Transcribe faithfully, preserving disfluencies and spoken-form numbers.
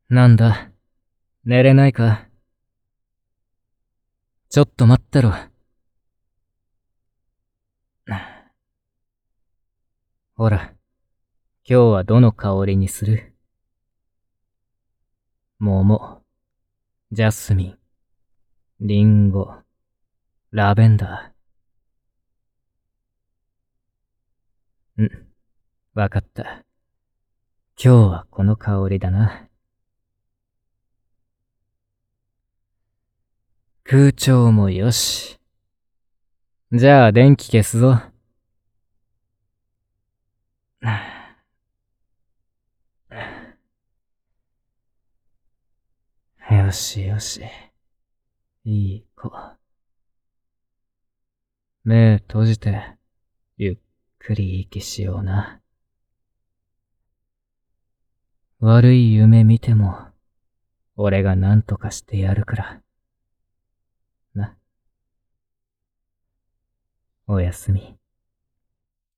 なんだ、寝れないか。ちょっと待ってろ。ほら、今日はどの香りにする？桃、ジャスミン、リンゴ、ラベンダー。ん、わかった。今日はこの香りだな。空調もよし。じゃあ電気消すぞ。よしよし。いい子。目閉じて、ゆっくり息しような。悪い夢見ても、俺が何とかしてやるから。な。おやすみ。